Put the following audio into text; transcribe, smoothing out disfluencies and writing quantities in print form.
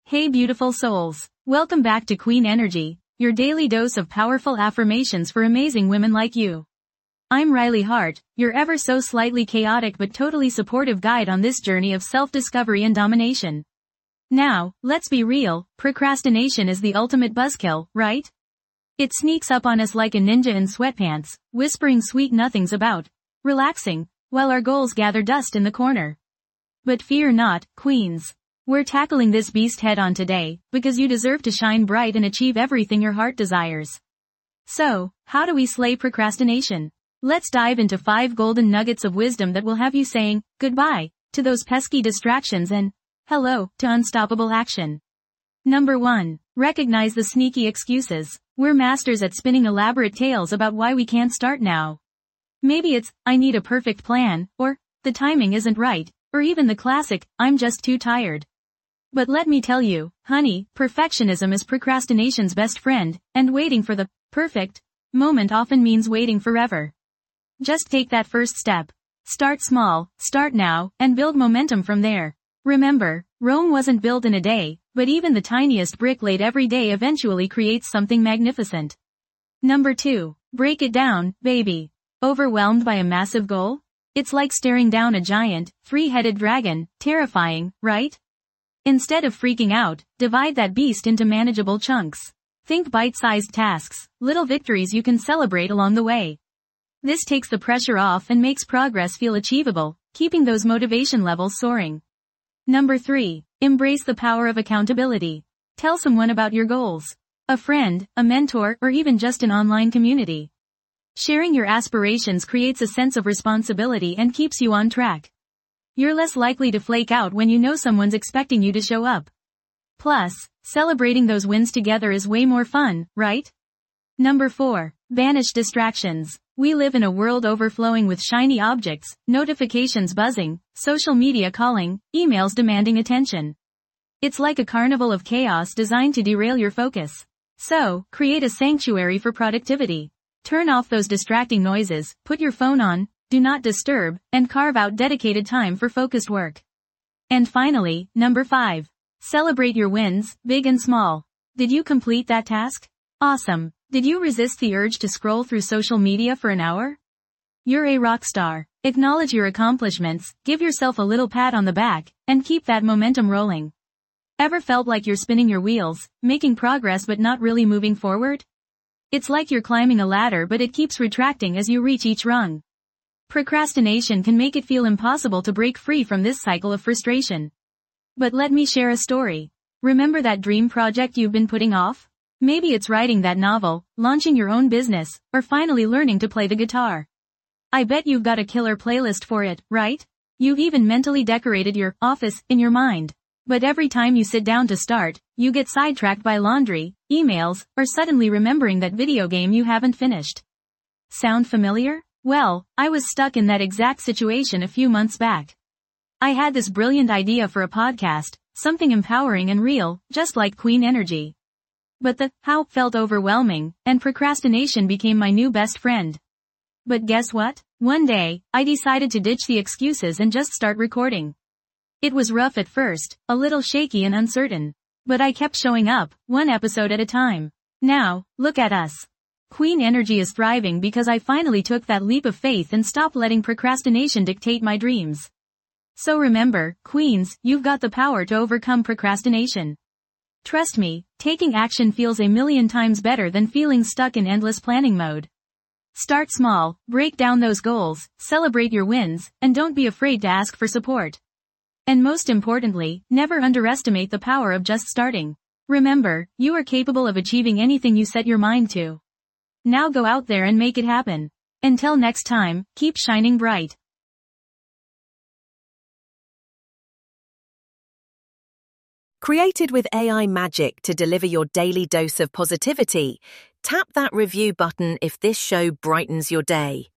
Hey beautiful souls. Welcome back to Queen Energy, your daily dose of powerful affirmations for amazing women like you. I'm Riley Hart, your ever so slightly chaotic but totally supportive guide on this journey of self-discovery and domination. Now, let's be real, procrastination is the ultimate buzzkill, right? It sneaks up on us like a ninja in sweatpants, whispering sweet nothings about relaxing, while our goals gather dust in the corner. But fear not, queens. We're tackling this beast head on today, because you deserve to shine bright and achieve everything your heart desires. So, how do we slay procrastination? Let's dive into 5 golden nuggets of wisdom that will have you saying goodbye to those pesky distractions and hello to unstoppable action. Number 1. Recognize the sneaky excuses. We're masters at spinning elaborate tales about why we can't start now. Maybe it's, I need a perfect plan, or, the timing isn't right, or even the classic, I'm just too tired. But let me tell you, honey, perfectionism is procrastination's best friend, and waiting for the perfect moment often means waiting forever. Just take that first step. Start small, start now, and build momentum from there. Remember, Rome wasn't built in a day, but even the tiniest brick laid every day eventually creates something magnificent. Number 2. Break it down, baby. Overwhelmed by a massive goal? It's like staring down a giant, 3-headed dragon, terrifying, right? Instead of freaking out, divide that beast into manageable chunks. Think bite-sized tasks, little victories you can celebrate along the way. This takes the pressure off and makes progress feel achievable, keeping those motivation levels soaring. Number 3. Embrace the power of accountability. Tell someone about your goals. A friend, a mentor, or even just an online community. Sharing your aspirations creates a sense of responsibility and keeps you on track. You're less likely to flake out when you know someone's expecting you to show up. Plus, celebrating those wins together is way more fun, right? Number 4. Banish distractions. We live in a world overflowing with shiny objects, notifications buzzing, social media calling, emails demanding attention. It's like a carnival of chaos designed to derail your focus. So, create a sanctuary for productivity. Turn off those distracting noises, put your phone on, do not disturb, and carve out dedicated time for focused work. And finally, number 5. Celebrate your wins, big and small. Did you complete that task? Awesome. Did you resist the urge to scroll through social media for an hour? You're a rock star. Acknowledge your accomplishments, give yourself a little pat on the back, and keep that momentum rolling. Ever felt like you're spinning your wheels, making progress but not really moving forward? It's like you're climbing a ladder but it keeps retracting as you reach each rung. Procrastination can make it feel impossible to break free from this cycle of frustration. But let me share a story. Remember that dream project you've been putting off? Maybe it's writing that novel, launching your own business, or finally learning to play the guitar. I bet you've got a killer playlist for it, right? You've even mentally decorated your office in your mind. But every time you sit down to start, you get sidetracked by laundry, emails, or suddenly remembering that video game you haven't finished. Sound familiar? Well, I was stuck in that exact situation a few months back. I had this brilliant idea for a podcast, something empowering and real, just like Queen Energy. But the how felt overwhelming, and procrastination became my new best friend. But guess what? One day, I decided to ditch the excuses and just start recording. It was rough at first, a little shaky and uncertain. But I kept showing up, one episode at a time. Now, look at us. Queen Energy is thriving because I finally took that leap of faith and stopped letting procrastination dictate my dreams. So remember, queens, you've got the power to overcome procrastination. Trust me, taking action feels a million times better than feeling stuck in endless planning mode. Start small, break down those goals, celebrate your wins, and don't be afraid to ask for support. And most importantly, never underestimate the power of just starting. Remember, you are capable of achieving anything you set your mind to. Now go out there and make it happen. Until next time, keep shining bright. Created with AI magic to deliver your daily dose of positivity, tap that review button if this show brightens your day.